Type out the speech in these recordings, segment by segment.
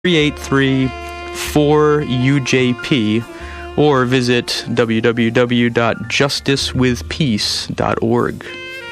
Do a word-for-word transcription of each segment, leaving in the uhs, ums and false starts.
three eight three, four U J P or visit w w w dot justice with peace dot org.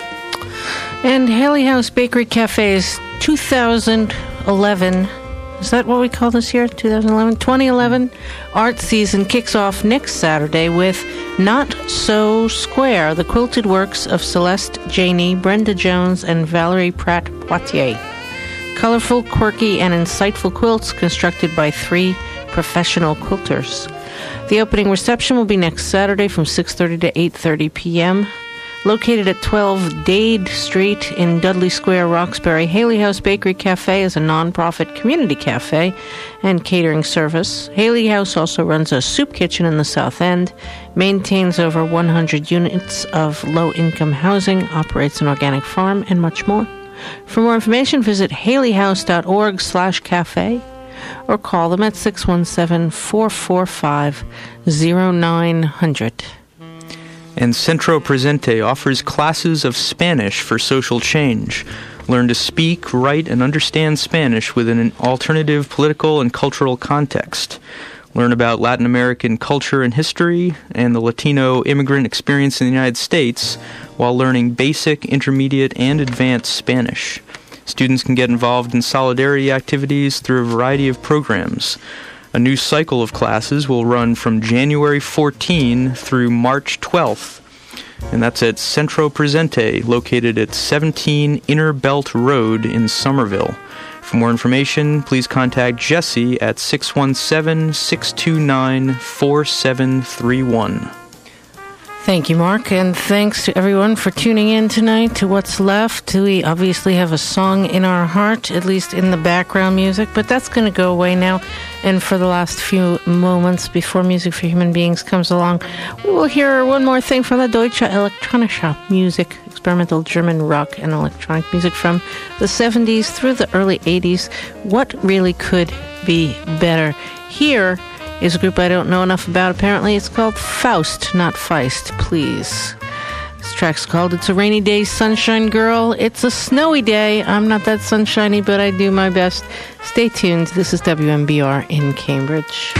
And Haley House Bakery Cafe's two thousand eleven, is that what we call this year? twenty eleven? twenty eleven art season kicks off next Saturday with Not So Square, the quilted works of Celeste Janey, Brenda Jones, and Valerie Pratt-Poitier. Colorful, quirky, and insightful quilts constructed by three professional quilters. The opening reception will be next Saturday from six thirty to eight thirty p.m. Located at twelve Dade Street in Dudley Square, Roxbury, Haley House Bakery Cafe is a non-profit community cafe and catering service. Haley House also runs a soup kitchen in the South End, maintains over one hundred units of low-income housing, operates an organic farm, and much more. For more information, visit haleyhouse.org slash cafe or call them at six one seven, four four five, zero nine zero zero. And Centro Presente offers classes of Spanish for social change. Learn to speak, write, and understand Spanish within an alternative political and cultural context. Learn about Latin American culture and history and the Latino immigrant experience in the United States while learning basic, intermediate, and advanced Spanish. Students can get involved in solidarity activities through a variety of programs. A new cycle of classes will run from January fourteenth through March twelfth, and that's at Centro Presente, located at seventeen Inner Belt Road in Somerville. For more information, please contact Jesse at six one seven, six two nine, four seven three one. Thank you, Mark, and thanks to everyone for tuning in tonight to What's Left. We obviously have a song in our heart, at least in the background music, but that's going to go away now. And for the last few moments before Music for Human Beings comes along, we will hear one more thing from the Deutsche Elektronische Musik, experimental German rock and electronic music from the seventies through the early eighties. What really could be better? Here is a group I don't know enough about. Apparently it's called Faust, not Feist, please. This track's called It's a Rainy Day, Sunshine Girl. It's a snowy day. I'm not that sunshiny, but I do my best. Stay tuned. This is W M B R in Cambridge.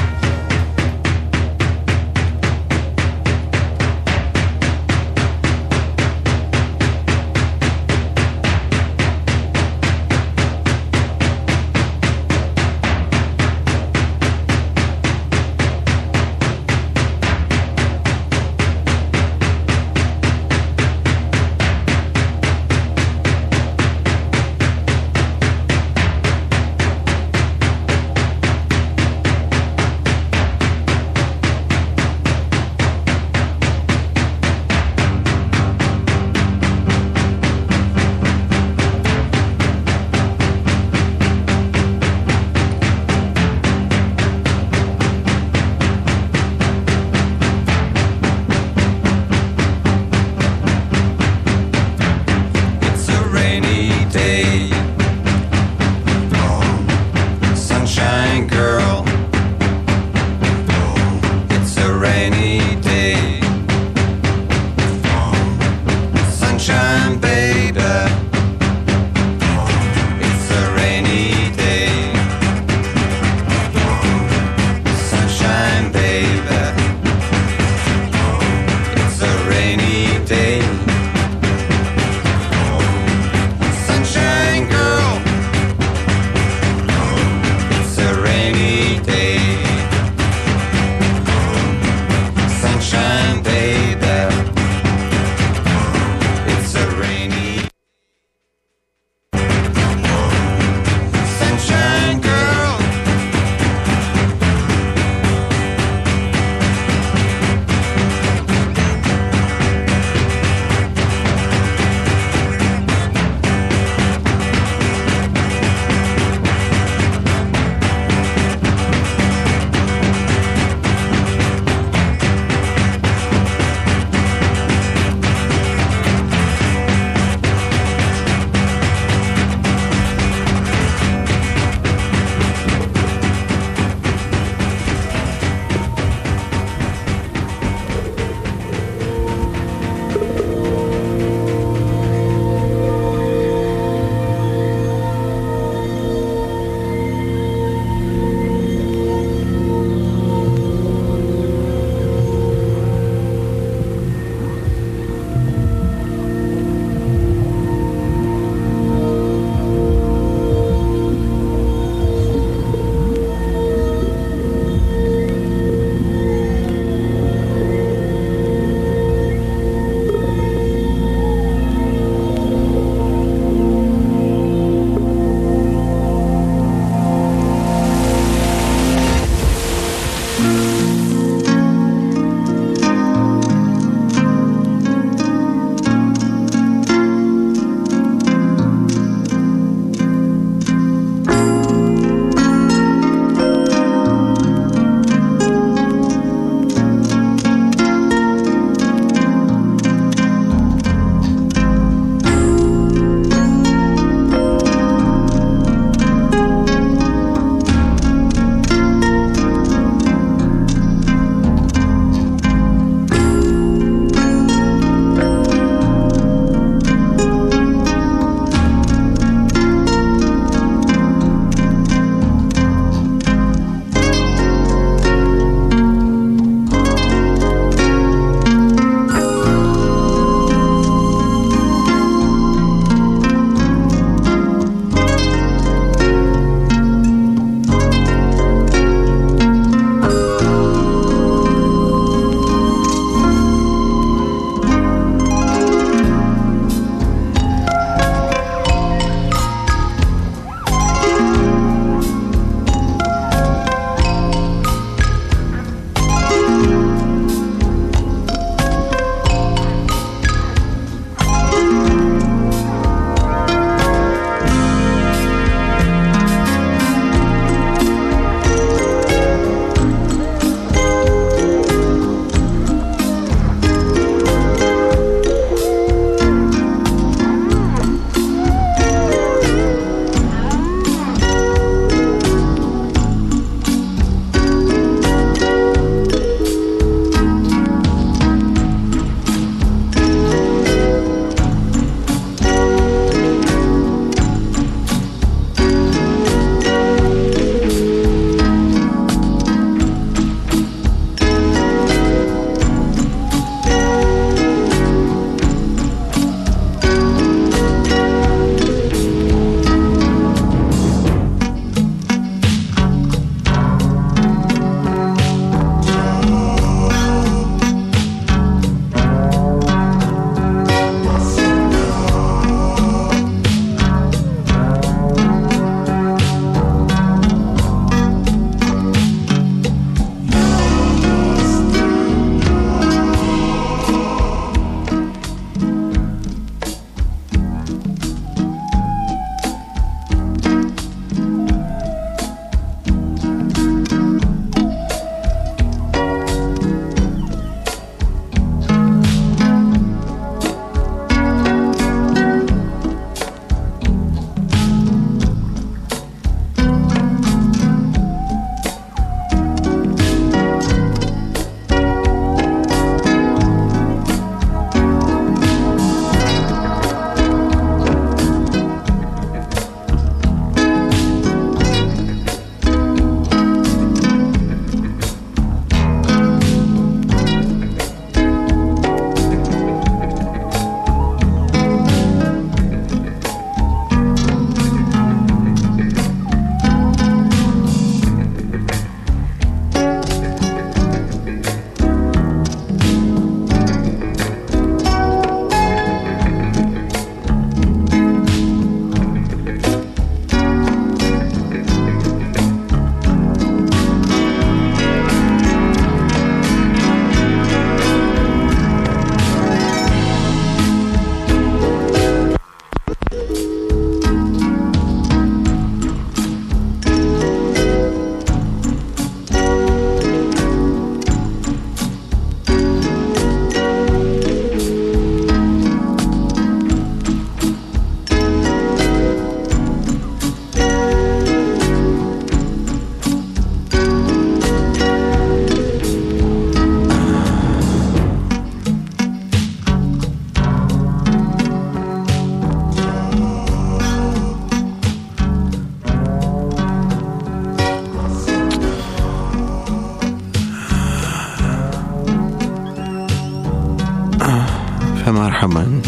فمرحبا.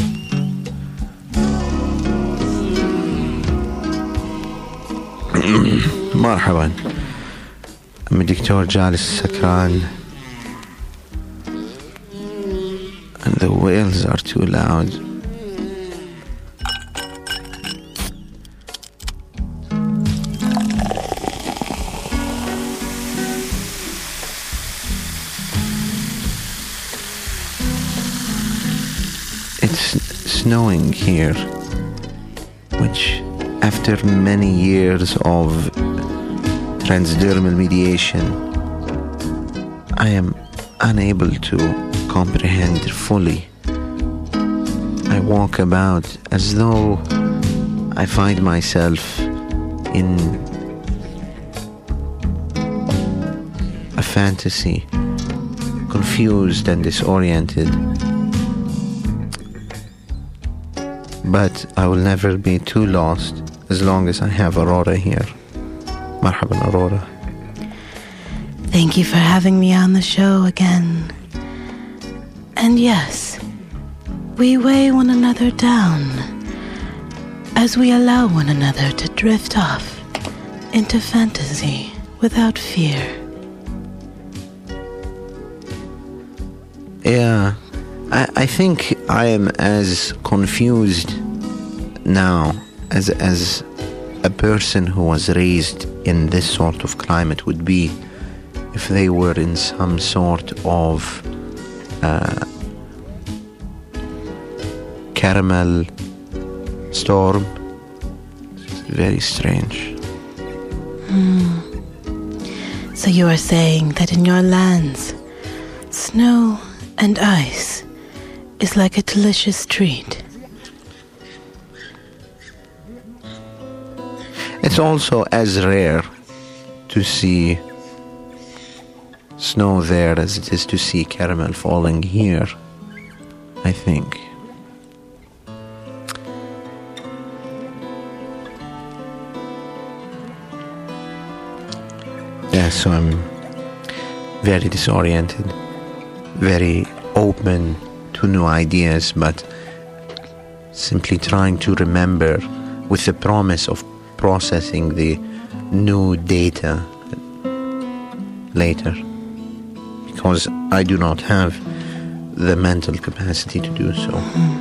مرحبا. I'm الدكتور جالس سكران and the whales are too loud. It's snowing here, which after many years of transdermal mediation, I am unable to comprehend fully. I walk about as though I find myself in a fantasy, confused and disoriented. But I will never be too lost as long as I have Aurora here. Marhaban, Aurora. Thank you for having me on the show again. And yes, we weigh one another down as we allow one another to drift off into fantasy without fear. Yeah, I, I think I am as confused now as as a person who was raised in this sort of climate would be if they were in some sort of uh, caramel storm. It's very strange. Hmm. So you are saying that in your lands, snow and ice is like a delicious treat. It's also as rare to see snow there as it is to see caramel falling here, I think. Yeah, so I'm very disoriented, very open to new ideas, but simply trying to remember with the promise of processing the new data later, because I do not have the mental capacity to do so. Mm.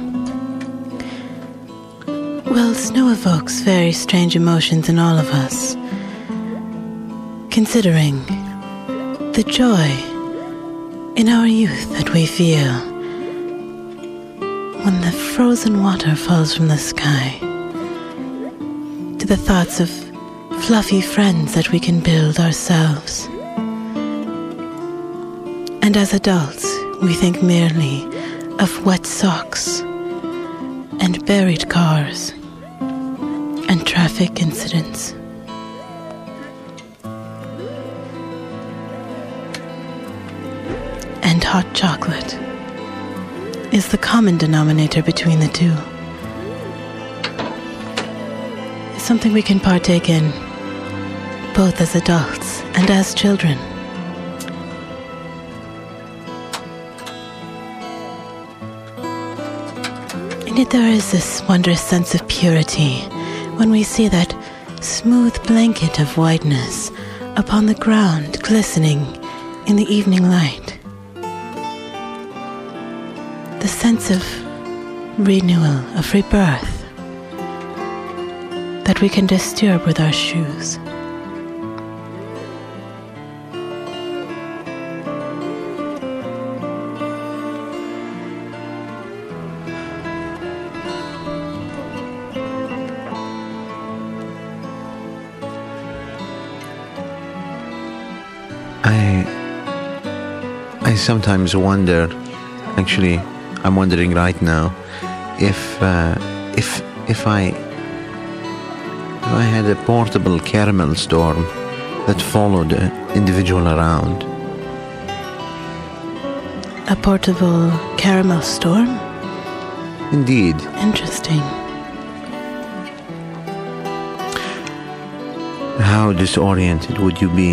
Well, snow evokes very strange emotions in all of us, considering the joy in our youth that we feel when the frozen water falls from the sky, to the thoughts of fluffy friends that we can build ourselves. And as adults, we think merely of wet socks and buried cars and traffic incidents. And hot chocolate is the common denominator between the two. It's something we can partake in, both as adults and as children. In it there is this wondrous sense of purity when we see that smooth blanket of whiteness upon the ground glistening in the evening light. The sense of renewal, of rebirth, that we can disturb with our shoes. I I sometimes wonder, actually I'm wondering right now, if uh, if if I if I had a portable caramel storm that followed an individual around. A portable caramel storm? Indeed. Interesting. How disoriented would you be?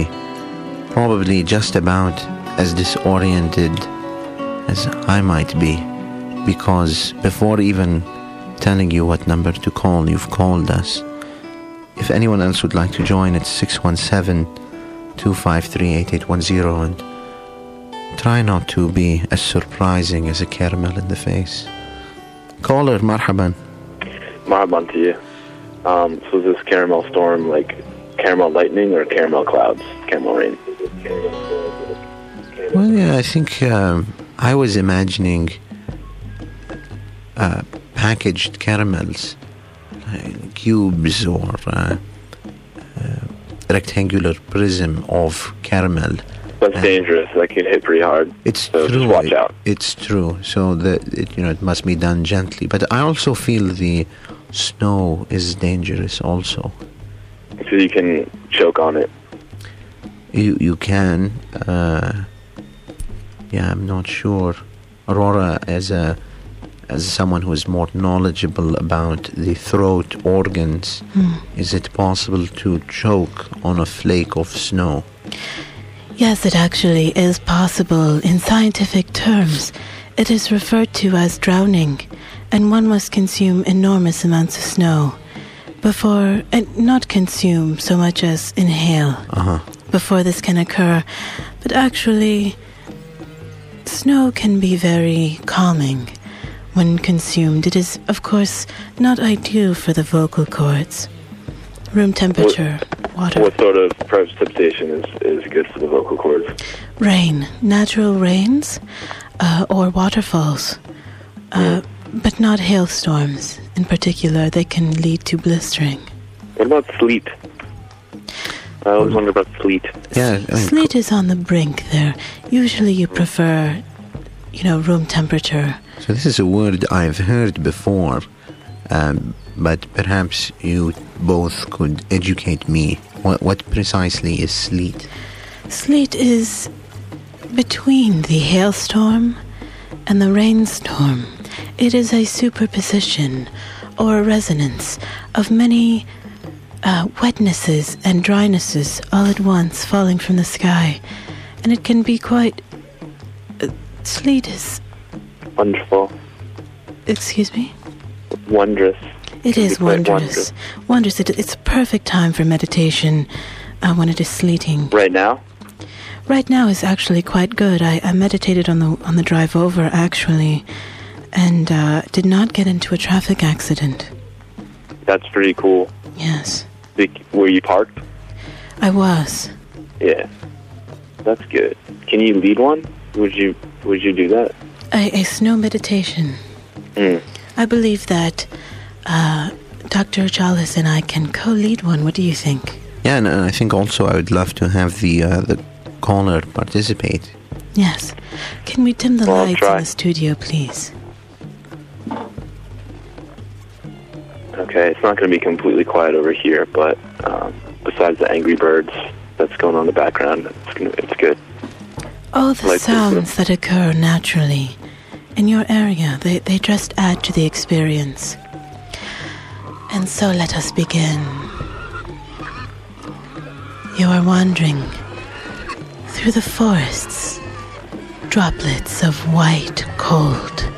Probably just about as disoriented as I might be because before even telling you what number to call, you've called us. If anyone else would like to join, it's six one seven, two five three, eight eight one zero, and try not to be as surprising as a caramel in the face. Caller, marhaban. Marhaban to you. Um, so is this caramel storm like caramel lightning or caramel clouds, caramel rain? Well, yeah, I think um, I was imagining uh, packaged caramels, like cubes or uh, uh, rectangular prism of caramel. That's uh, dangerous. That can hit pretty hard. It's so true. Just watch out. It's true. So that it, you know, it must be done gently. But I also feel the snow is dangerous also. So you can choke on it. You you can. Uh, yeah, I'm not sure. Aurora, as a as someone who is more knowledgeable about the throat organs, mm. is it possible to choke on a flake of snow? Yes, it actually is possible. In scientific terms, it is referred to as drowning, and one must consume enormous amounts of snow before, and not consume so much as inhale, uh-huh. before this can occur. But actually, snow can be very calming when consumed. It is, of course, not ideal for the vocal cords. Room temperature, what, water. What sort of precipitation is, is good for the vocal cords? Rain, natural rains, uh, or waterfalls, uh, mm. but not hailstorms in particular. They can lead to blistering. What about sleet? I always wonder about sleet. Yeah, I mean, sleet is on the brink there. Usually you prefer, you know, room temperature. So this is a word I've heard before, um, but perhaps you both could educate me. What, what precisely is sleet? Sleet is between the hailstorm and the rainstorm. It is a superposition or a resonance of many uh, wetnesses and drynesses all at once falling from the sky. And it can be quite... Uh, sleet is... Wonderful. Excuse me? Wondrous. It Can is wondrous. Wondrous. It, it's a perfect time for meditation uh, when it is sleeting. Right now? Right now is actually quite good. I, I meditated on the on the drive over, actually, and uh, did not get into a traffic accident. That's pretty cool. Yes. The, were you parked? I was. Yeah. That's good. Can you lead one? Would you Would you do that? A, a snow meditation. Mm. I believe that uh, Doctor Chalice and I can co-lead one. What do you think? Yeah, and I think also I would love to have the uh, the caller participate. Yes. Can we dim the well, lights in the studio, please? Okay, it's not going to be completely quiet over here, but um, besides the angry birds that's going on in the background, it's, gonna, it's good. Oh, the like sounds that occur naturally in your area, they, they just add to the experience. And so let us begin. You are wandering through the forests, droplets of white cold,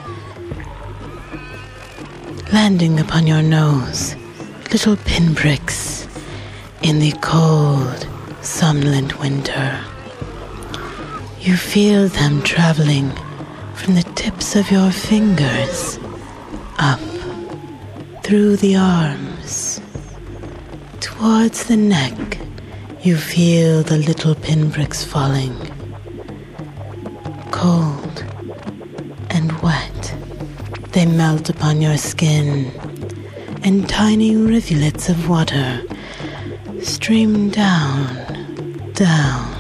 landing upon your nose, little pinpricks in the cold, somnolent winter. You feel them traveling from the tips of your fingers up through the arms towards the neck. You feel the little pinpricks falling, cold and wet. They melt upon your skin, and tiny rivulets of water stream down, down.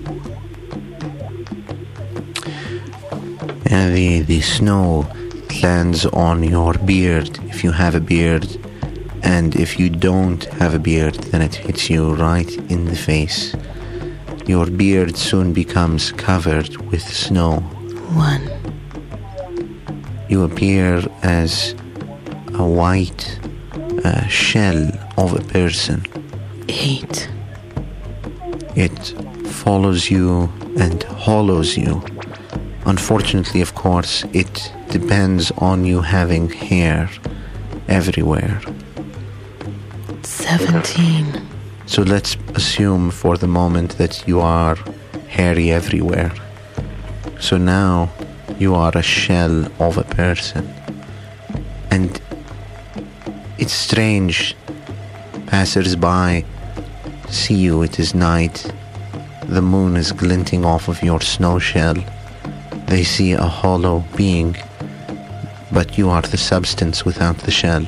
And the, the snow lands on your beard if you have a beard, and if you don't have a beard, then it hits you right in the face. Your beard soon becomes covered with snow. One. You appear as a white uh, shell of a person. Eight. It follows you and hollows you Unfortunately, of course, it depends on you having hair everywhere. Seventeen. So let's assume for the moment that you are hairy everywhere. So now you are a shell of a person. And it's strange. Passers-by see you, it is night. The moon is glinting off of your snow shell. They see a hollow being, but you are the substance without the shell.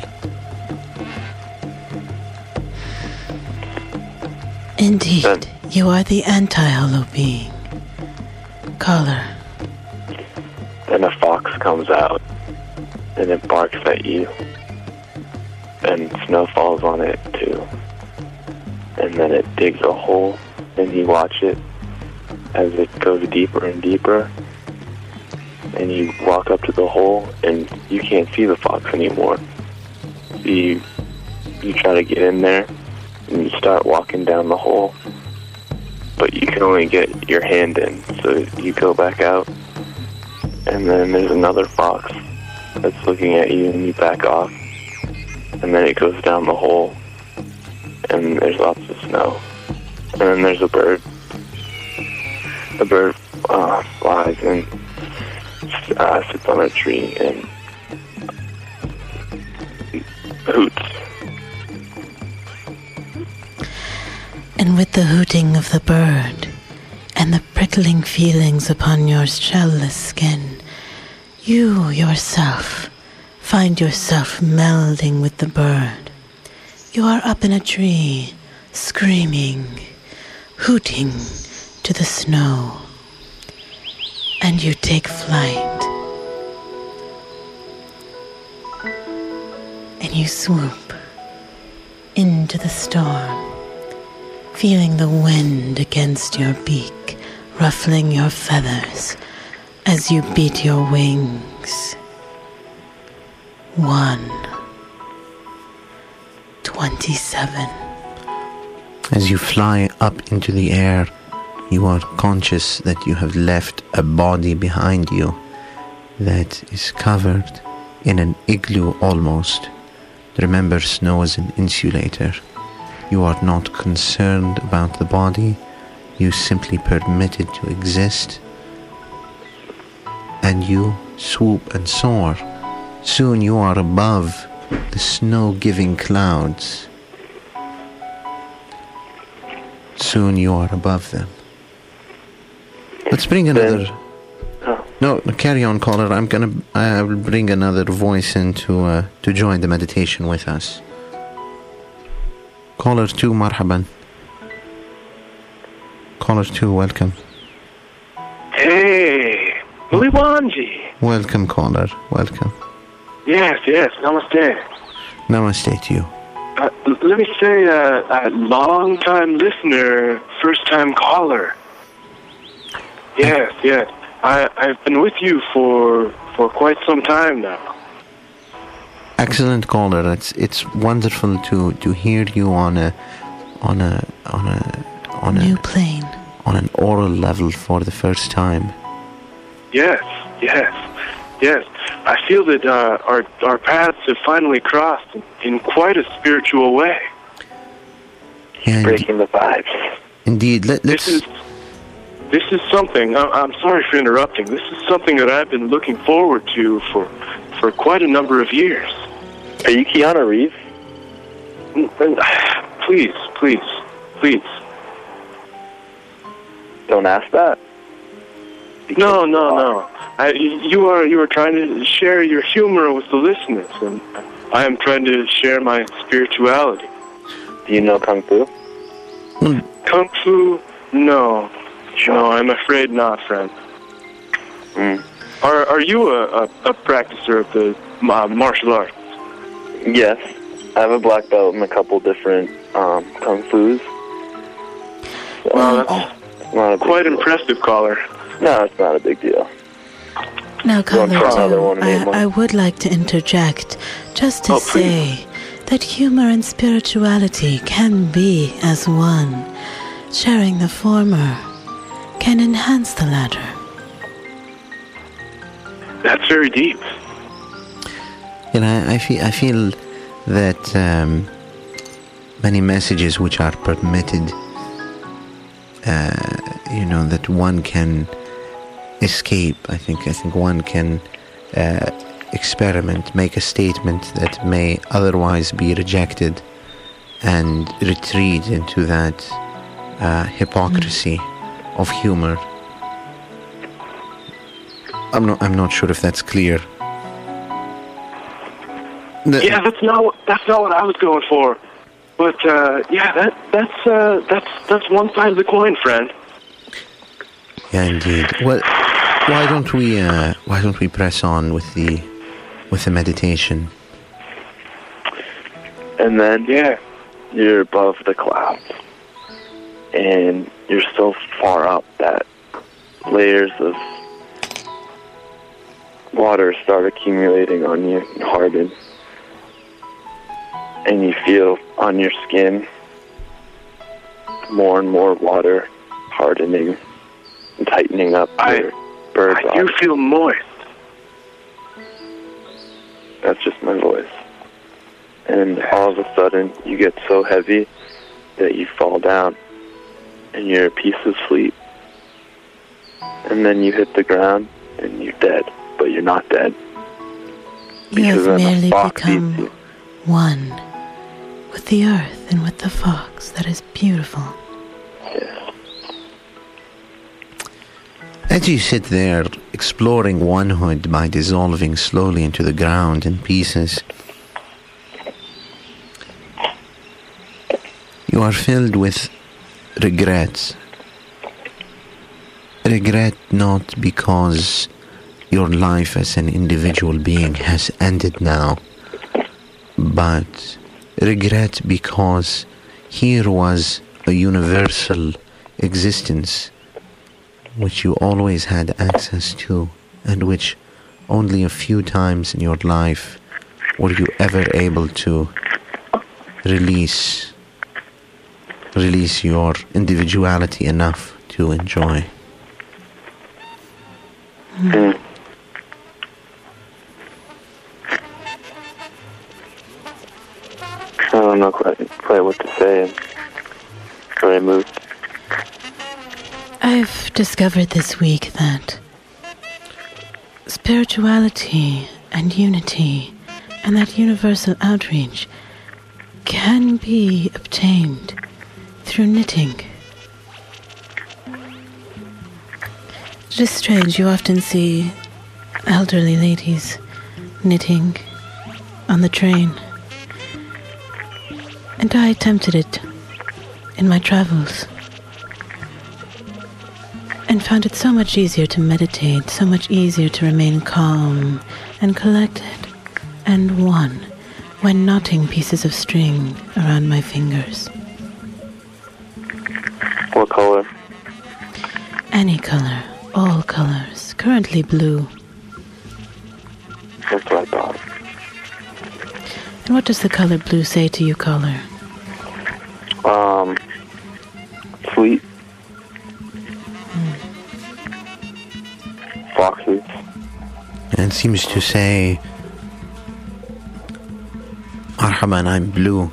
Indeed, you are the anti-hollow being. Caller. Then a fox comes out, and it barks at you, and snow falls on it too. And then it digs a hole, and you watch it as it goes deeper and deeper. And you walk up to the hole, and you can't see the fox anymore. So you, you try to get in there, and you start walking down the hole. But you can only get your hand in, so you go back out. And then there's another fox that's looking at you, and you back off. And then it goes down the hole, and there's lots of snow. And then there's a bird. The bird uh, flies and uh, sits on a tree and hoots. And with the hooting of the bird and the prickling feelings upon your shellless skin, you yourself find yourself melding with the bird. You are up in a tree, screaming, hooting to the snow, and you take flight. And you swoop into the storm, feeling the wind against your beak, ruffling your feathers as you beat your wings. One. Twenty-seven. As you fly up into the air, you are conscious that you have left a body behind you that is covered in an igloo almost. Remember, snow is an insulator. You are not concerned about the body. You simply permit it to exist. And you swoop and soar. Soon you are above the snow-giving clouds. Soon you are above them. Let's bring another... No, carry on, caller. I'm gonna... I will bring another voice in to, uh, to join the meditation with us. Caller two, marhaban. Caller two, welcome. Hey, Muliwanji. Welcome, caller. Welcome. Yes, yes, namaste. Namaste to you. Uh, let me say, uh, a long-time listener, first-time caller. Yes, yes. I, I've been with you for for quite some time now. Excellent, caller. It's it's wonderful to, to hear you on a on a on a on New a plane. on an oral level for the first time. Yes, yes, yes. I feel that uh, our our paths have finally crossed in, in quite a spiritual way. Yeah, Breaking the vibes. indeed. Let, let's. This is this is something. I'm, I'm sorry for interrupting. This is something that I've been looking forward to for for quite a number of years. Are you Keanu Reeves? Please, please, please. Don't ask that. No, no, no. I, you are you are trying to share your humor with the listeners, and I am trying to share my spirituality. Do you know Kung Fu? Kung Fu? No. No, I'm afraid not, friend. Mm. Are are you a, a, a practicer of the uh, martial arts? Yes. I have a black belt in a couple different um, Kung Fu's. So Well, it's that's not a big quite deal. impressive, caller. No, it's not a big deal. Now, caller try another one, two, Mabel? I, I would like to interject just to Oh, please. say that humor and spirituality can be as one. Sharing the former can enhance the latter. that's very deep. You know, I feel I feel that um, many messages which are permitted, uh, you know, that one can escape. I think I think one can uh, experiment, make a statement that may otherwise be rejected, and retreat into that uh, hypocrisy mm. of humor. I'm not. I'm not sure if that's clear. The, yeah, that's not. What, that's not what I was going for. But uh, yeah, that that's uh, that's that's one side of the coin, friend. Yeah, indeed. Well, why don't we? Uh, why don't we press on with the with the meditation? And then, yeah, you're above the clouds, and you're so far up that layers of water start accumulating on you and harden. And you feel on your skin more and more water hardening and tightening up I, your bird's I do feel moist. That's just my voice. And all of a sudden, you get so heavy that you fall down and you're a piece of sleep. And then you hit the ground and you're dead, but you're not dead. You have merely fox become you. one with the earth and with the fox. That is beautiful. Yeah. As you sit there exploring onehood by dissolving slowly into the ground in pieces, you are filled with regrets. Regret not because your life as an individual being has ended now, but regret because here was a universal existence which you always had access to, and which only a few times in your life were you ever able to release release your individuality enough to enjoy. Mm. I don't know quite, quite what to say. I'm very moved. I've discovered this week that spirituality and unity and that universal outreach can be obtained through knitting. It is strange, you often see elderly ladies knitting on the train. And I attempted it in my travels and found it so much easier to meditate, so much easier to remain calm and collected and one when knotting pieces of string around my fingers. What color? Any color, all colors, currently blue. That's what I thought. And what does the color blue say to you, caller? Um, sweet. Mm. Foxes. And it seems to say, Marhaban, I'm blue.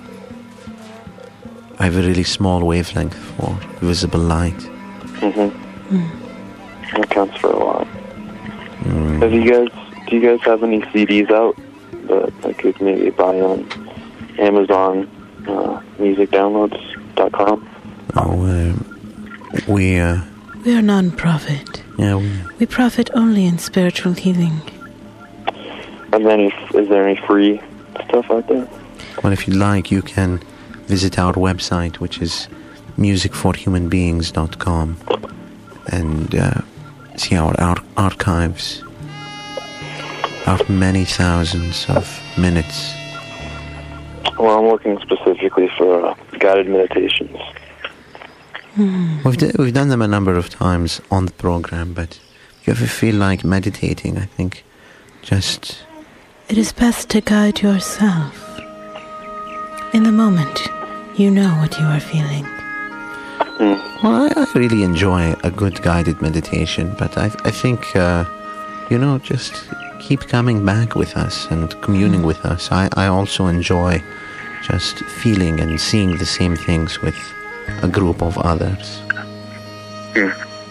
I have a really small wavelength for visible light. Mm-hmm. Mm. That counts for a lot. Mm. Have you guys, do you guys have any C Ds out that I could maybe buy on Amazon uh, music downloads dot com? Oh, uh, we, uh... We are non-profit. Yeah, we... We profit only in spiritual healing. And then if, is there any free stuff out there? Well, if you'd like, you can visit our website, which is music for human beings dot com, and uh, see our, our archives, our many thousands of minutes. Well, I'm looking specifically for uh, guided meditations. Mm. We've, d- we've done them a number of times on the program, but if you ever feel like meditating, I think just... It is best to guide yourself. In the moment, you know what you are feeling. Mm. Well, I, I really enjoy a good guided meditation, but I, I think, uh, you know, just keep coming back with us and communing with us. I, I also enjoy just feeling and seeing the same things with a group of others. Hmm.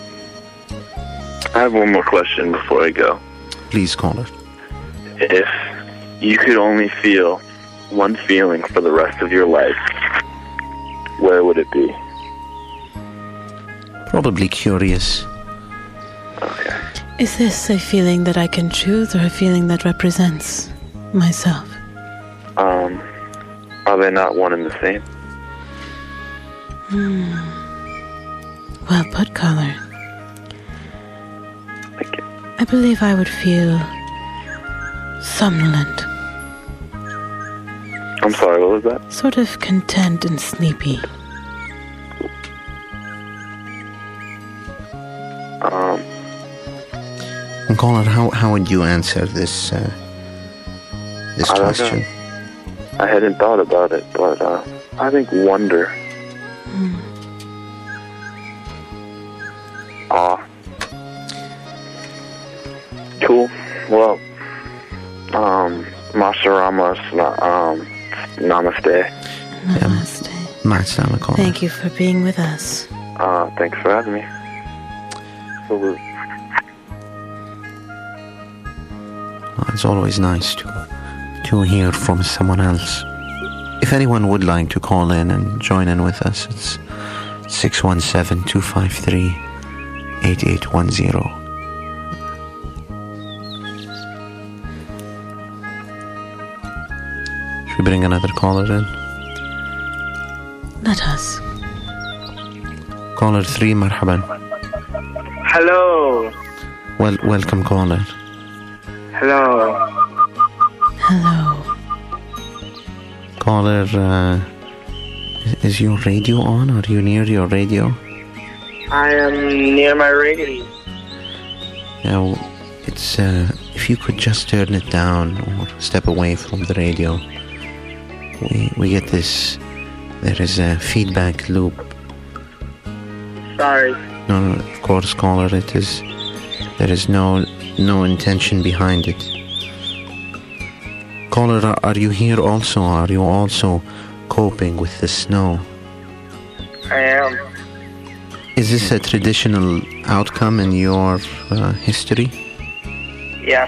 I have one more question before I go. Please, caller. If you could only feel one feeling for the rest of your life, where would it be? Probably curious. Okay. Is this a feeling that I can choose or a feeling that represents myself? Um, are they not one and the same? Hmm. Well put, caller. Thank you. I believe I would feel somnolent. I'm sorry, what was that? Sort of content and sleepy. Um, And caller, how, how would you answer this uh, this I don't question? know. I hadn't thought about it, but uh, I think wonder. Hmm. Awe. Cool. Well, um, Masaramas, um, namaste. Namaste. Ma'assalama, caller. Thank you for being with us. Uh, thanks for having me. Salute. Well, it's always nice to to hear from someone else. If anyone would like to call in and join in with us, it's six one seven, two five three, eight eight one zero. Should we bring another caller in? Let us. Caller three, marhaban. Hello. Well, welcome, caller. Hello. Hello. Caller, uh, is your radio on? Are you near your radio? I am near my radio. Now, it's, uh, if you could just turn it down or step away from the radio. We, we get this, there is a feedback loop. Sorry. No, no, of course, caller, it is, there is no, no intention behind it. Caller, are- are you here also? Are you also coping with the snow? I am. Is this a traditional outcome in your uh, history? Yes.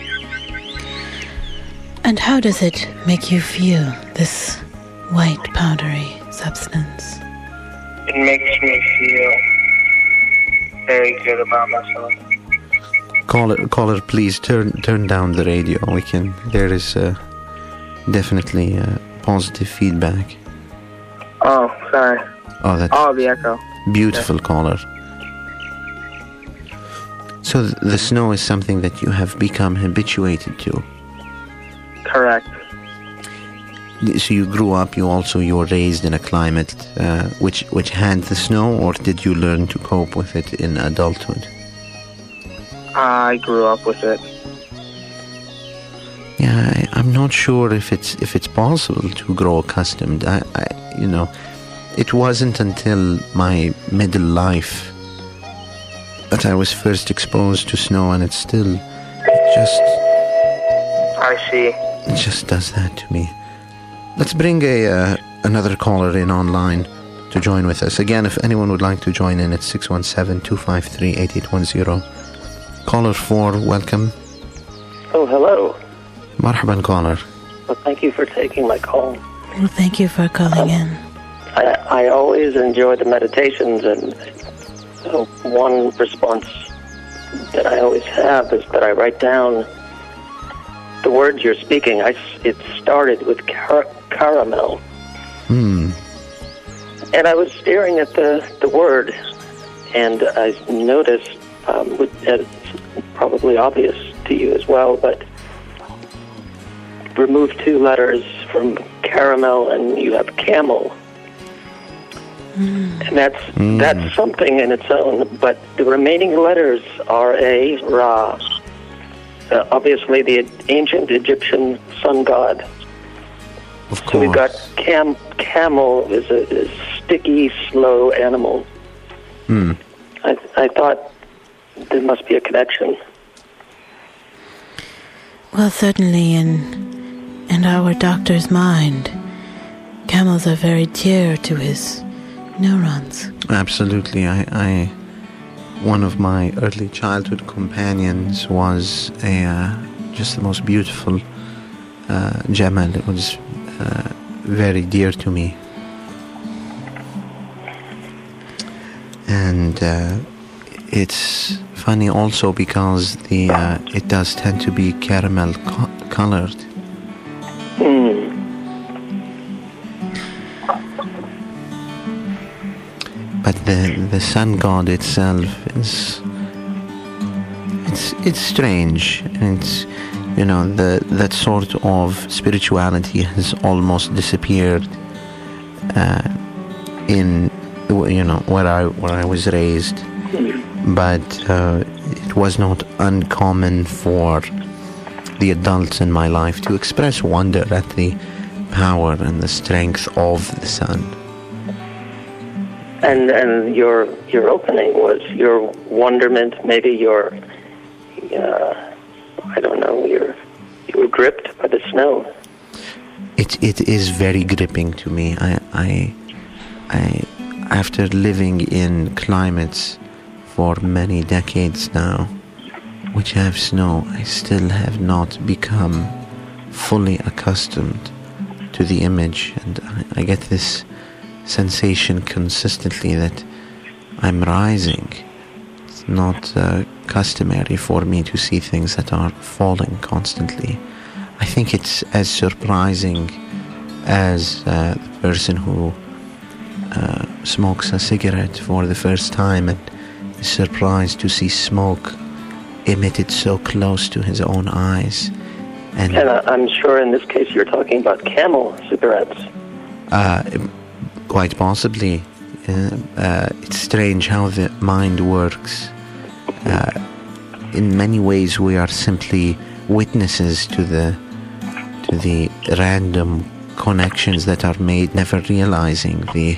And how does it make you feel, this white powdery substance? It makes me feel very good about myself. Caller, caller, please turn turn down the radio. We can. There is uh, definitely uh, positive feedback. Oh, sorry. Oh, that's Oh, the echo. beautiful, caller. So th- the snow is something that you have become habituated to. Correct. So you grew up. You also you were raised in a climate uh, which which had the snow, or did you learn to cope with it in adulthood? I grew up with it. Yeah, I, I'm not sure if it's if it's possible to grow accustomed. I, I, you know, it wasn't until my middle life that I was first exposed to snow, and it still, it just, I see. it just does that to me. Let's bring a uh, another caller in online to join with us. Again, if anyone would like to join in, it's six one seven, two five three, eight eight one zero. Caller four, welcome. Oh, hello. Marhaban, caller. Well, thank you for taking my call. Well, thank you for calling in. I, I always enjoy the meditations, and uh, one response that I always have is that I write down the words you're speaking. I, s- it started with car- caramel, Hmm. and I was staring at the, the word, and I noticed, um, with- and it's probably obvious to you as well, but remove two letters from caramel and you have camel. And that's Mm. that's something in its own, but the remaining letters are A, Ra. Uh, obviously the ancient Egyptian sun god. Of course. So we've got cam camel is a, is sticky, slow animal. Hmm. I, I thought there must be a connection. Well, certainly in in our doctor's mind, camels are very dear to his neurons. Absolutely. I, I one of my early childhood companions was a uh, just the most beautiful uh, Jamal. It was uh, very dear to me. And uh, it's funny also because the uh, it does tend to be caramel co- colored. Hmm. But the the sun god itself is it's it's strange, and it's, you know, the that sort of spirituality has almost disappeared uh, in you know where I where I was raised. But uh, it was not uncommon for the adults in my life to express wonder at the power and the strength of the sun. And and your your opening was your wonderment, maybe your, uh, I don't know, your you were gripped by the snow. It it is very gripping to me. I I I after living in climates for many decades now, which have snow, I still have not become fully accustomed to the image, and I, I get this sensation consistently that I'm rising. It's not uh, customary for me to see things that are falling constantly. I think it's as surprising as uh, the person who uh, smokes a cigarette for the first time and is surprised to see smoke emitted so close to his own eyes. And, And uh, I'm sure in this case you're talking about Camel cigarettes. uh, quite possibly. Uh, uh, it's strange how the mind works. Uh, in many ways, we are simply witnesses to the to the random connections that are made, never realizing the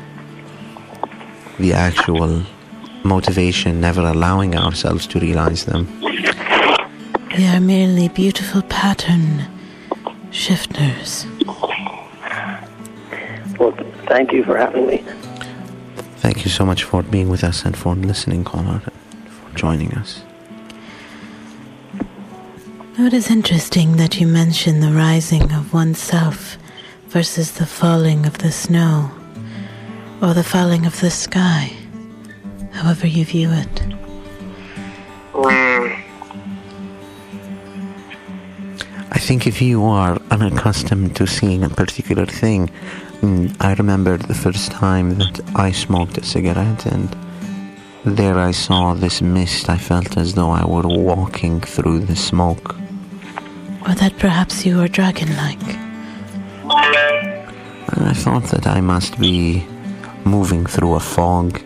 the actual motivation, never allowing ourselves to realize them. We are merely beautiful pattern shifters. Well, thank you for having me. Thank you so much for being with us and for listening, caller, and for joining us. It is interesting that you mention the rising of oneself versus the falling of the snow, or the falling of the sky, however you view it. Mm. I think if you are unaccustomed to seeing a particular thing, mm, I remember the first time that I smoked a cigarette, and there I saw this mist. I felt as though I were walking through the smoke. Or that perhaps you are dragon-like. And I thought that I must be moving through a fog.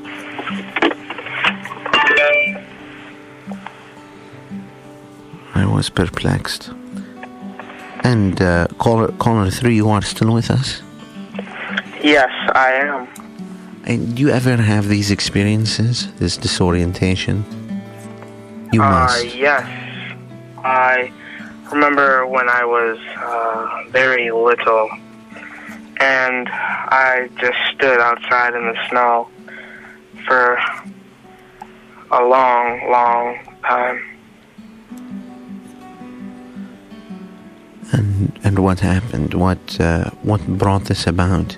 I was perplexed. And uh, caller, caller three, you are still with us? Yes, I am. And do you ever have these experiences, this disorientation? You Uh, must. yes. I remember when I was uh, very little, and I just stood outside in the snow for a long, long time. And and what happened? What uh, what brought this about?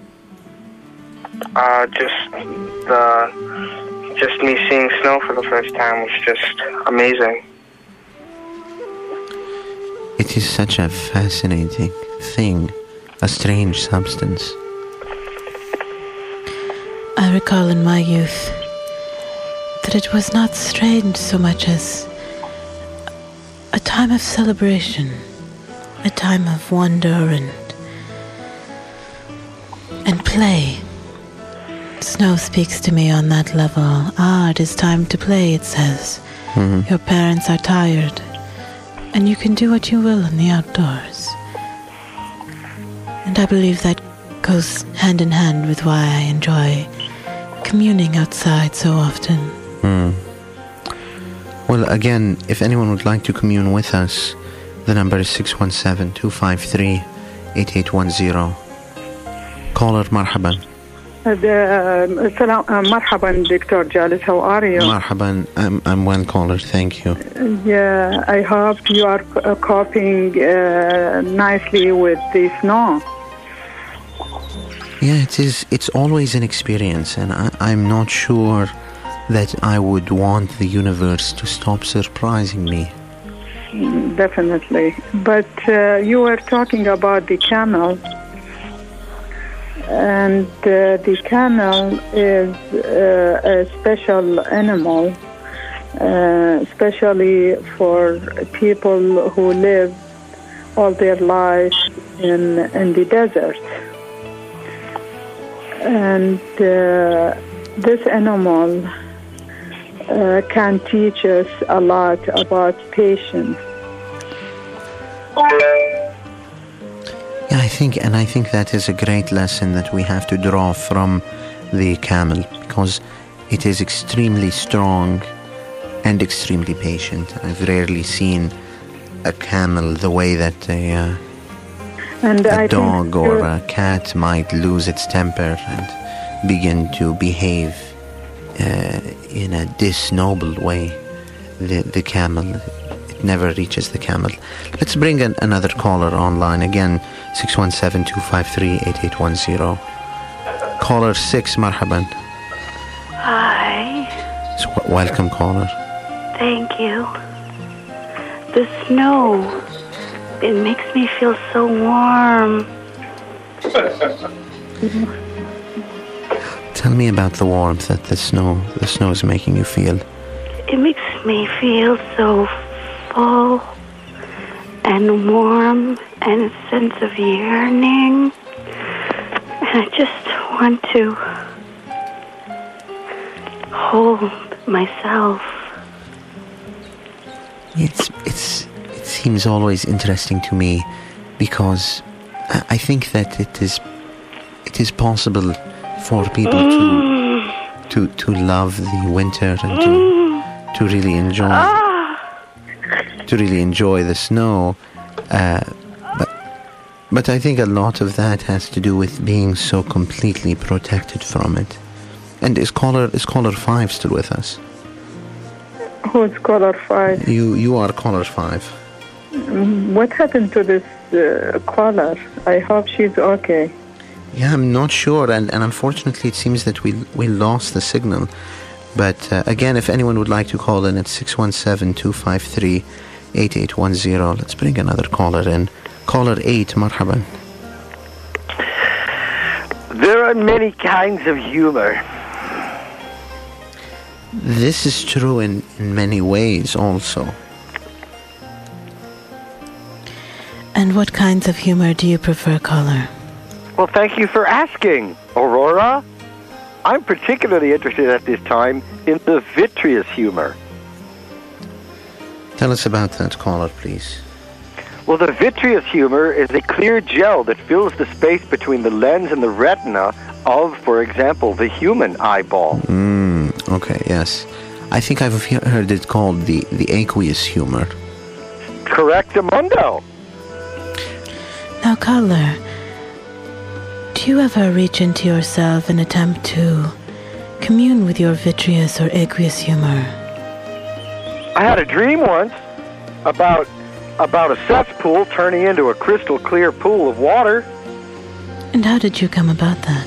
Uh, just the, just me seeing snow for the first time was just amazing. It is such a fascinating thing, a strange substance. I recall in my youth that it was not strange so much as a time of celebration, a time of wonder and and play. Snow speaks to me on that level. Ah, it is time to play, it says. Mm-hmm. Your parents are tired, and you can do what you will in the outdoors. And I believe that goes hand in hand with why I enjoy communing outside so often. Mm. Well, again, if anyone would like to commune with us, The number is six one seven, two five three, eight eight one zero. Caller, marhaban. Salam, uh, marhaban, Doctor Jalis. How are you? Marhaban. I'm, I'm one caller. Thank you. Yeah, I hope you are uh, coping uh, nicely with the snow. Yeah, it is. It's always an experience, and I, I'm not sure that I would want the universe to stop surprising me. Definitely. But uh, you were talking about the camel. And uh, the camel is uh, a special animal, uh, especially for people who live all their lives in, in the desert. And uh, this animal uh, can teach us a lot about patience. Yeah, I think, and I think that is a great lesson that we have to draw from the camel, because it is extremely strong and extremely patient. I've rarely seen a camel the way that a, uh, and a I dog or uh, a cat might lose its temper and begin to behave uh, in a disnoble way. The, the camel, never reaches the camel. Let's bring an, another caller online. Again, six one seven, two five three, eight eight one zero. Caller six, marhaban. Hi. So, w- welcome, caller. Thank you. The snow, it makes me feel so warm. Tell me about the warmth that the snow, the snow is making you feel. It makes me feel so full and warm and a sense of yearning. And I just want to hold myself. It's it's it seems always interesting to me because I, I think that it is it is possible for people mm. to to to love the winter and to mm. to really enjoy. Ah. To really enjoy the snow, uh, but but I think a lot of that has to do with being so completely protected from it. And is caller is caller five still with us? Who's caller five? You you are caller five. What happened to this uh, caller? I hope she's okay. Yeah, I'm not sure, and, and unfortunately, it seems that we we lost the signal. But uh, again, if anyone would like to call in, it's six one seven, two five three, eight eight one zero. Let's bring another caller in. Caller eight, marhaban. There are many kinds of humor. This is true in, in many ways also. And what kinds of humor do you prefer, caller? Well, thank you for asking, Aurora. I'm particularly interested at this time in the vitreous humor. Tell us about that, caller, please. Well, the vitreous humor is a clear gel that fills the space between the lens and the retina of, for example, the human eyeball. Mm, okay, yes. I think I've he- heard it called the, the aqueous humor. Correctamundo. Now, caller, do you ever reach into yourself and attempt to commune with your vitreous or aqueous humor? I had a dream once about about a cesspool turning into a crystal clear pool of water. And how did you come about that?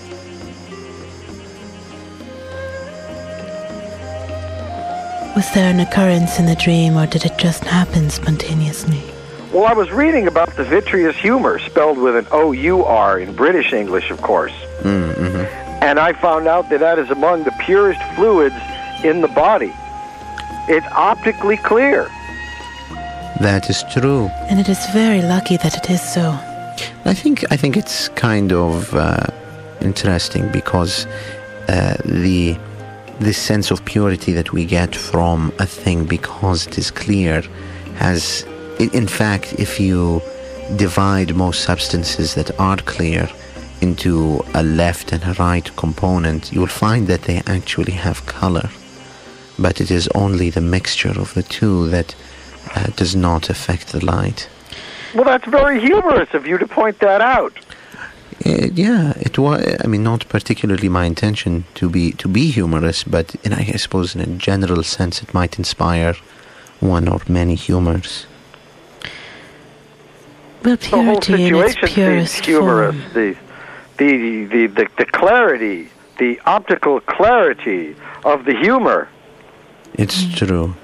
Was there an occurrence in the dream, or did it just happen spontaneously? Well, I was reading about the vitreous humor, spelled with an O U R in British English, of course. Mm-hmm. And I found out that that is among the purest fluids in the body. It's optically clear. That is true. And it is very lucky that it is so. I think I think it's kind of uh, interesting because uh, the this sense of purity that we get from a thing because it is clear has, in fact, if you divide most substances that are clear into a left and a right component, you will find that they actually have color. But it is only the mixture of the two that uh, does not affect the light. Well, that's very humorous of you to point that out. Uh, yeah, it was. I mean, not particularly my intention to be to be humorous, but in, I suppose in a general sense, it might inspire one or many humors. Well, The whole purity in its situation seems purest humorous. form. The, the, the, the, the clarity, the optical clarity of the humor. It's true.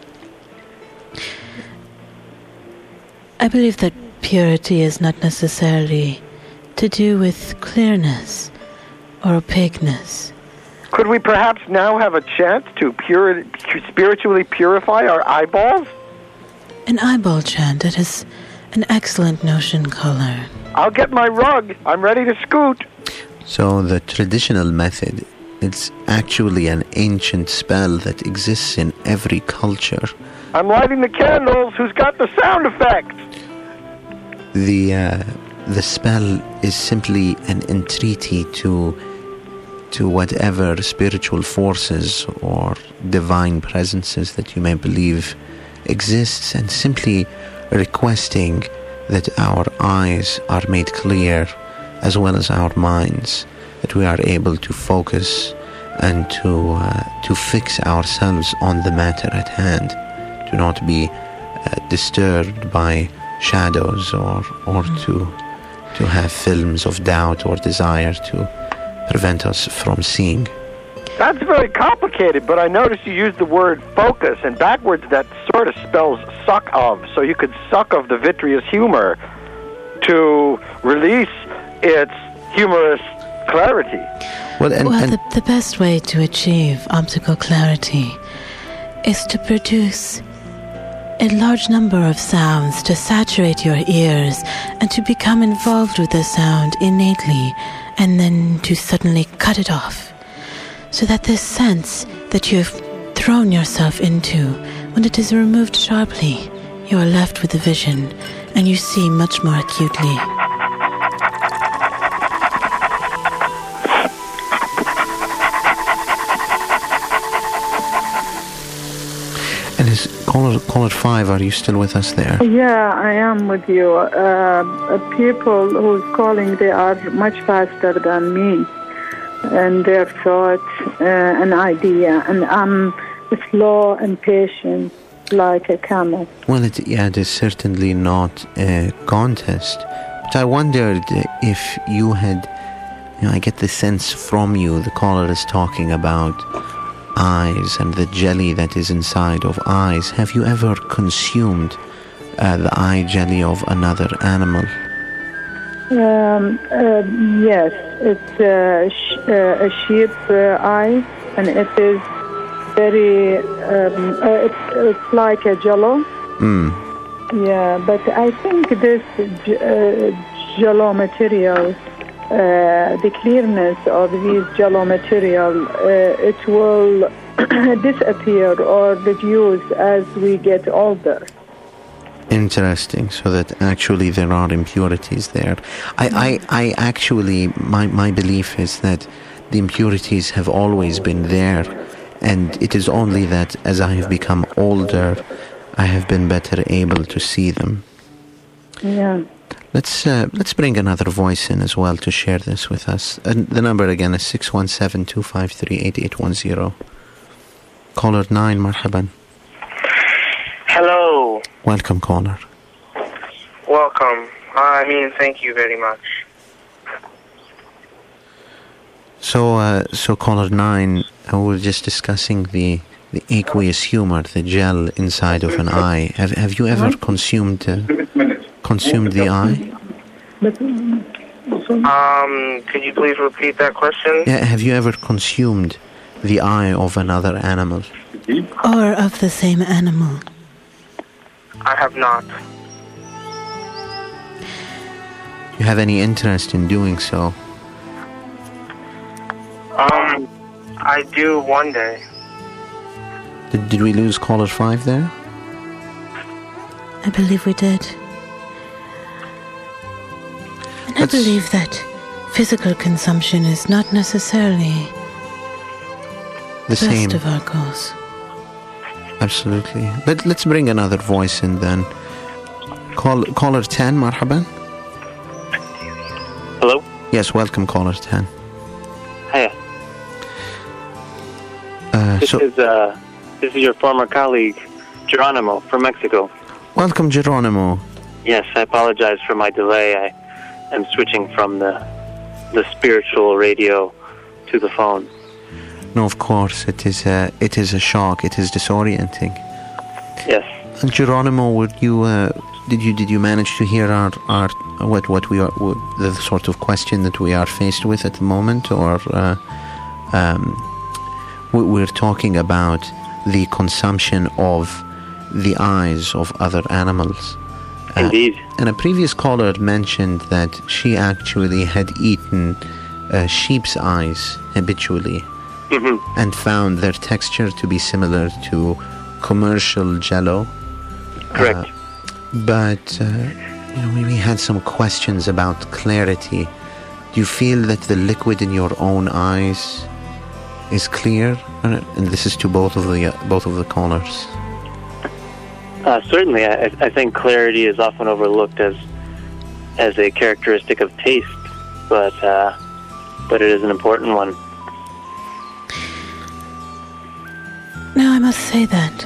I believe that purity is not necessarily to do with clearness or opaqueness. Could we perhaps now have a chance to pure, spiritually purify our eyeballs? An eyeball chant, that is an excellent notion, Caller. I'll get my rug. I'm ready to scoot. So the traditional method, it's actually an ancient spell that exists in every culture. I'm lighting the candles. Who's got the sound effect? The uh, the spell is simply an entreaty to to whatever spiritual forces or divine presences that you may believe exists, and simply requesting that our eyes are made clear as well as our minds, that we are able to focus and to uh, to fix ourselves on the matter at hand, to not be uh, disturbed by shadows or or to to have films of doubt or desire to prevent us from seeing. That's very complicated, but I noticed you used the word focus, and backwards that sort of spells suck of, so you could suck of the vitreous humor to release its humorous clarity. Well, and, well and the, the best way to achieve optical clarity is to produce a large number of sounds to saturate your ears and to become involved with the sound innately, and then to suddenly cut it off, so that this sense that you've thrown yourself into, when it is removed sharply, you are left with the vision, and you see much more acutely. and is caller caller five? Are you still with us there? Yeah, I am with you. Uh, uh, people who's calling, they are much faster than me, and their thoughts uh, and idea, and I'm slow and patient like a camel. Well, it, yeah, it is certainly not a contest. But I wondered if you had, you know, I get the sense from you, the caller is talking about eyes and the jelly that is inside of eyes. Have you ever consumed uh, the eye jelly of another animal? Um, uh, yes, it's uh, sh- uh, a sheep uh, eye, and it is very, um, uh, it's, it's like a jello. Mm. Yeah, but I think this j- uh, jello material, uh, the clearness of these jello material, uh, it will disappear or reduce as we get older. Interesting. So that actually there are impurities there. I, I, I actually, my, my belief is that the impurities have always been there, and it is only that as I have become older, I have been better able to see them. Yeah. Let's uh, let's bring another voice in as well to share this with us. And the number again is six one seven, two five three, eight eight one zero. Caller nine, marhaban. Hello. Welcome, caller. Welcome. I mean, thank you very much. So, uh, so caller nine, uh, we were just discussing the the aqueous humor, the gel inside of an eye. Have have you ever consumed uh, consumed the eye? Um, could you please repeat that question? Yeah, have you ever consumed the eye of another animal? Or of the same animal? I have not. You have any interest in doing so? Um, I do one day. Did, did we lose caller five there? I believe we did. And I That's- believe that physical consumption is not necessarily The the same. best of our goals. Absolutely. Absolutely. Let, let's bring another voice in then. Call, caller ten, marhaban. Hello? Yes, welcome, caller ten. Hiya. Uh, this, so, is, uh, this is your former colleague, Geronimo, from Mexico. Welcome, Geronimo. Yes, I apologize for my delay. I am switching from the the spiritual radio to the phone. No, of course, it is a, it is a shock. It is disorienting. Yes. And Geronimo, would you, uh, did you did you manage to hear our, our what what we are what, the sort of question that we are faced with at the moment, or uh, um, we, we're talking about the consumption of the eyes of other animals. Indeed. Uh, and a previous caller mentioned that she actually had eaten uh, sheep's eyes habitually, mm-hmm. and found their texture to be similar to commercial Jell-O. Correct. Uh, but uh, you know, we had some questions about clarity. Do you feel that the liquid in your own eyes is clear? And this is to both of the uh, both of the callers. Uh, certainly, I, I think clarity is often overlooked as as a characteristic of taste, but uh, but it is an important one. Now, I must say that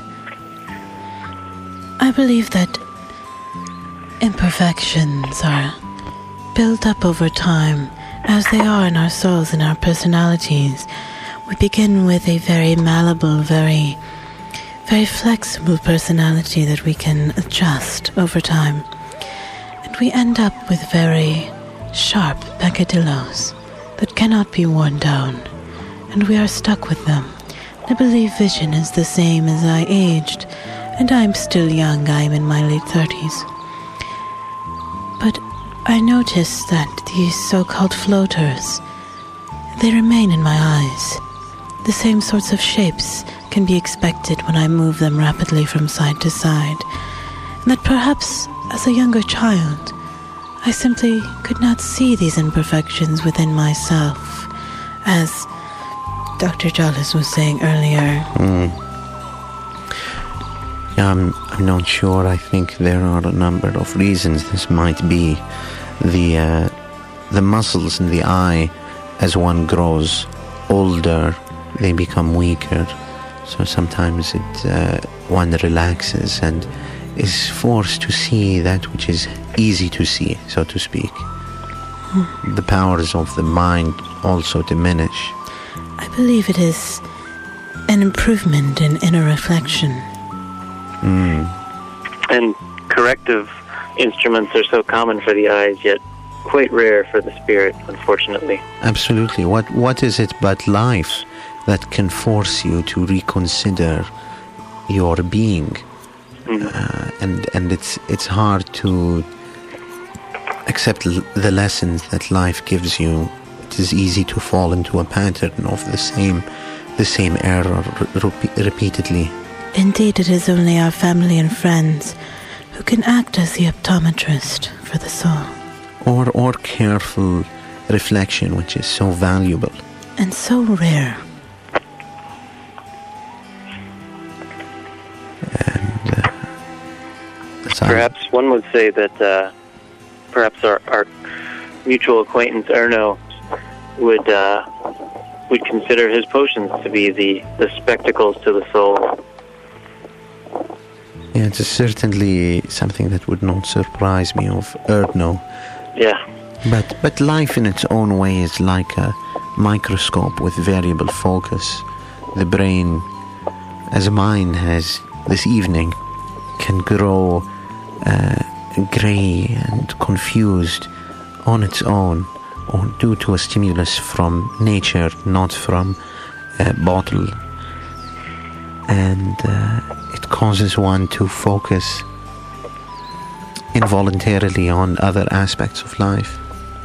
I believe that imperfections are built up over time, as they are in our souls and our personalities. We begin with a very malleable, very very flexible personality that we can adjust over time. And we end up with very sharp peccadillos that cannot be worn down, and we are stuck with them. I believe vision is the same as I aged, and I'm still young. I'm in my late thirties. But I notice that these so-called floaters, they remain in my eyes. The same sorts of shapes can be expected when I move them rapidly from side to side, and that perhaps as a younger child I simply could not see these imperfections within myself, as Doctor Jollis was saying earlier. Mm. Yeah, I'm, I'm not sure. I think there are a number of reasons this might be. The, uh, the muscles in the eye, as one grows older, they become weaker. So sometimes it uh, one relaxes and is forced to see that which is easy to see, so to speak. Hmm. The powers of the mind also diminish. I believe it is an improvement in inner reflection. Mm. And corrective instruments are so common for the eyes, yet quite rare for the spirit, unfortunately. Absolutely. What What is it but life that can force you to reconsider your being? Mm-hmm. Uh, and and it's it's hard to accept l- the lessons that life gives you. It is easy to fall into a pattern of the same the same error re- repeatedly. Indeed, it is only our family and friends who can act as the optometrist for the soul. Or or careful reflection, which is so valuable and so rare. And uh, perhaps one would say that uh, perhaps our, our mutual acquaintance Erno would uh, would consider his potions to be the, the spectacles to the soul. Yeah, it's certainly something that would not surprise me of Erno. Yeah. But but life in its own way is like a microscope with variable focus. The brain, as mine has this evening, can grow uh, grey and confused on its own, or due to a stimulus from nature, not from a bottle. And uh, it causes one to focus involuntarily on other aspects of life.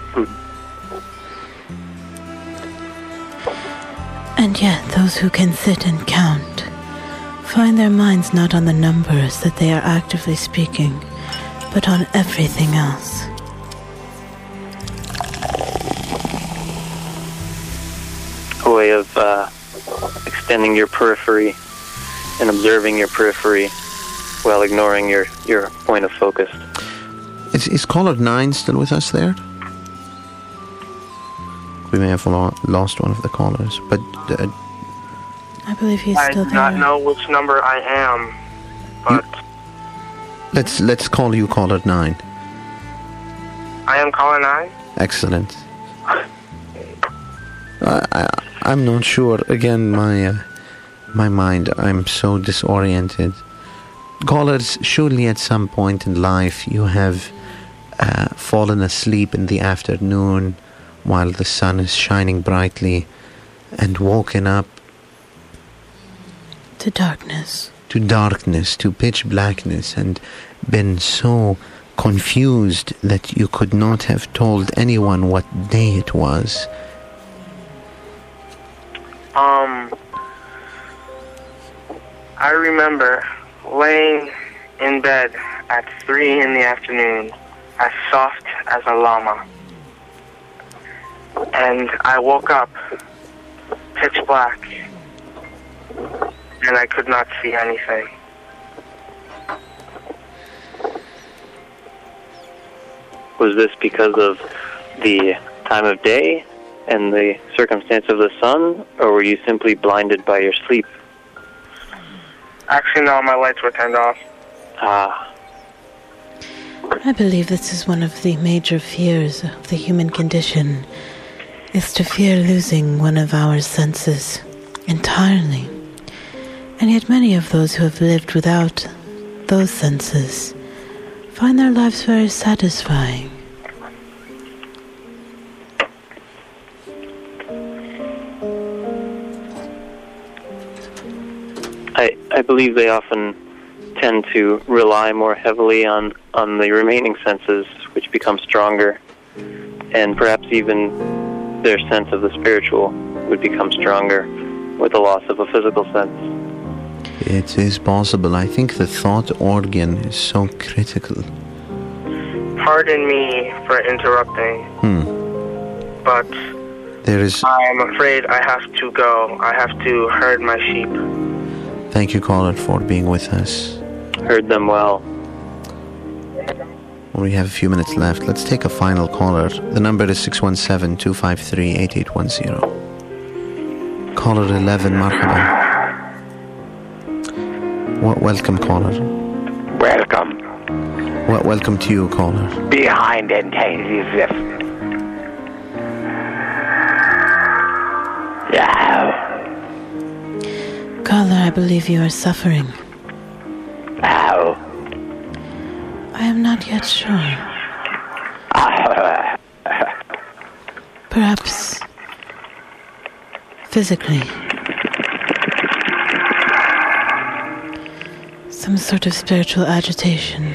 And yet those who can sit and count find their minds not on the numbers that they are actively speaking, but on everything else. A way of uh, extending your periphery and observing your periphery while ignoring your, your point of focus. Is, is caller nine still with us there? We may have lo- lost one of the callers, but... Uh, I believe he's I still do there. not know which number I am, but let's let's call you caller nine. I am caller nine. Excellent. I, I, I'm not sure. Again, my uh, my mind, I'm so disoriented. Callers, surely at some point in life you have uh, fallen asleep in the afternoon while the sun is shining brightly and woken up to darkness. To darkness, to pitch blackness, and been so confused that you could not have told anyone what day it was. Um, I remember laying in bed at three in the afternoon, as soft as a llama. And I woke up pitch black, and I could not see anything. Was this because of the time of day and the circumstance of the sun, or were you simply blinded by your sleep? Actually, no, my lights were turned off. Ah. I believe this is one of the major fears of the human condition, is to fear losing one of our senses entirely. And yet many of those who have lived without those senses find their lives very satisfying. I, I believe they often tend to rely more heavily on, on the remaining senses, which become stronger, and perhaps even their sense of the spiritual would become stronger with the loss of a physical sense. It is possible. I think the thought organ is so critical. Pardon me for interrupting, Hmm. but There is... I'm afraid I have to go. I have to herd my sheep. Thank you, caller, for being with us. Heard them well. We have a few minutes left. Let's take a final caller. The number is six one seven, two five three, eight eight one zero. Caller eleven, marhaba. W- welcome, caller. Welcome. W- welcome to you, caller. Behind intensive. Yeah. Caller, I believe you are suffering. How? I am not yet sure. Perhaps physically. Some sort of spiritual agitation.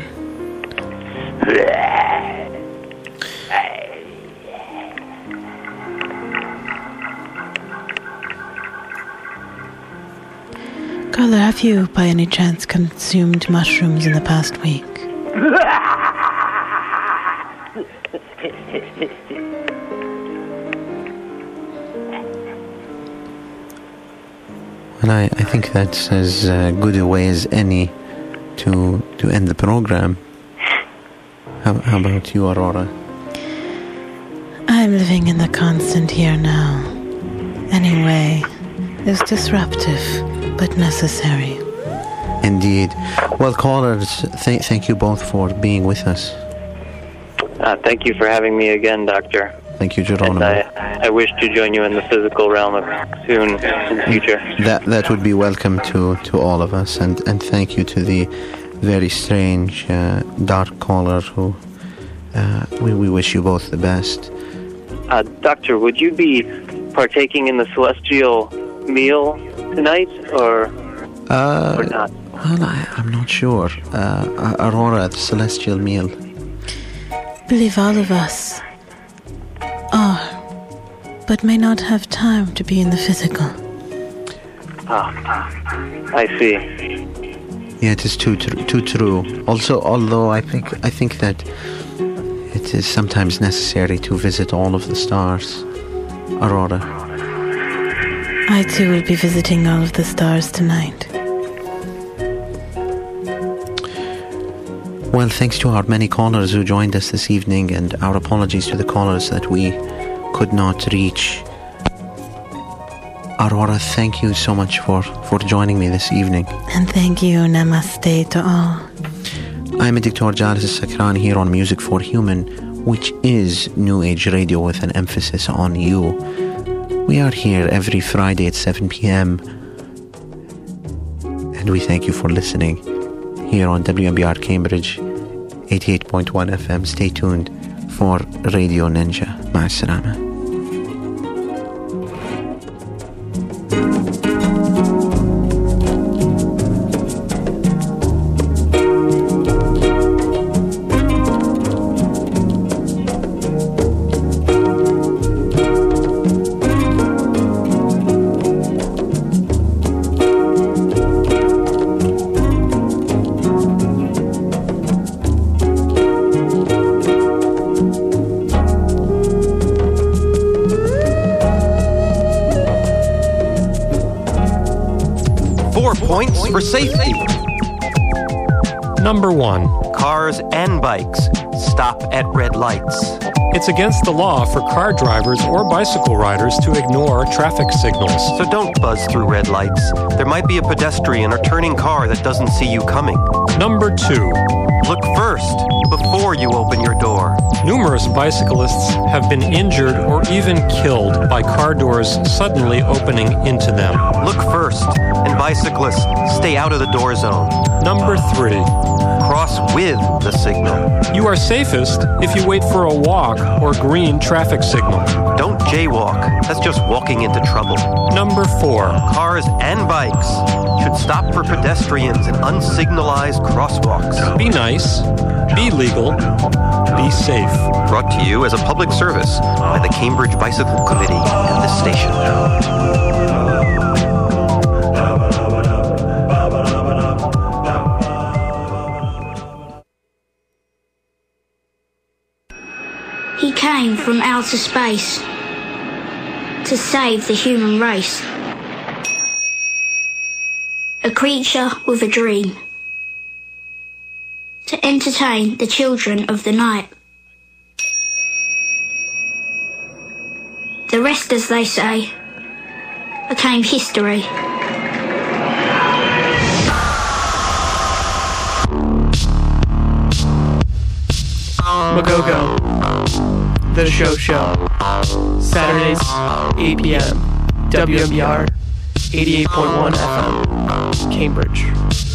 Caller, have you by any chance consumed mushrooms in the past week? And I, I think that's as uh, good a way as any to to end the program. How, how about you, Aurora? I'm living in the constant here now. Anyway, it's disruptive, but necessary. Indeed. Well, callers, th- thank you both for being with us. Uh, thank you for having me again, Doctor. Thank you, Geronimo. And I, I wish to join you in the physical realm soon in the future. That that would be welcome to, to all of us, and, and thank you to the very strange uh, dark caller who uh, we, we wish you both the best. Uh, doctor, would you be partaking in the celestial meal tonight, or, Uh, or not? Well, I, I'm not sure. Uh, Aurora, the celestial meal. I believe all of us are, but may not have time to be in the physical. Ah, I see. Yeah, it is too tr- too true. Also, although I think I think that it is sometimes necessary to visit all of the stars. Aurora. I too will be visiting all of the stars tonight. Well, thanks to our many callers who joined us this evening, and our apologies to the callers that we could not reach. Aurora, thank you so much for, for joining me this evening. And thank you. Namaste to all. I'm Doctor Jalis Sakran here on Music for Human, which is New Age radio with an emphasis on you. We are here every Friday at seven p.m. and we thank you for listening here on W M B R Cambridge eighty-eight point one F M. Stay tuned for Radio Ninja. Ma'as-salama. Points for safety. Number one. Cars and bikes stop at red lights. It's against the law for car drivers or bicycle riders to ignore traffic signals. So don't buzz through red lights. There might be a pedestrian or turning car that doesn't see you coming. Number two. Look first before you open your door. Numerous bicyclists have been injured or even killed by car doors suddenly opening into them. Look first, and bicyclists, stay out of the door zone. Number three. Cross with the signal. You are safest if you wait for a walk or green traffic signal. Don't jaywalk. That's just walking into trouble. Number four. Cars and bikes should stop for pedestrians in unsignalized crosswalks. Be nice. Be legal. Be safe. Brought to you as a public service by the Cambridge Bicycle Committee and this station. He came from outer space to save the human race. A creature with a dream. To entertain the children of the night. The rest, as they say, became history. Magogo, The Show Show, Saturdays, eight p.m., W M B R, eighty-eight point one F M, Cambridge.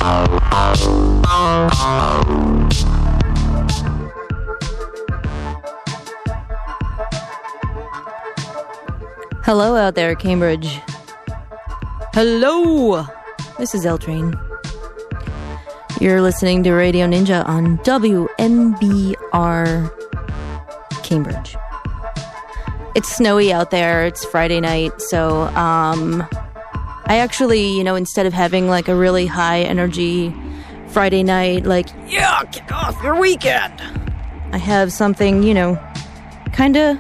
Hello out there, Cambridge. Hello! This is L-Train. You're listening to Radio Ninja on W M B R Cambridge. It's snowy out there. It's Friday night, so um, I actually, you know, instead of having like a really high energy Friday night, like, yeah, kick off your weekend, I have something, you know, kind of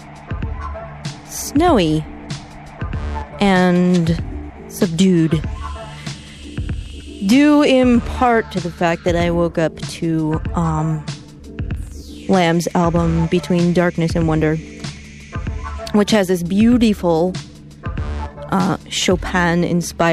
snowy and subdued. Due in part to the fact that I woke up to um, Lamb's album Between Darkness and Wonder, which has this beautiful uh, Chopin-inspired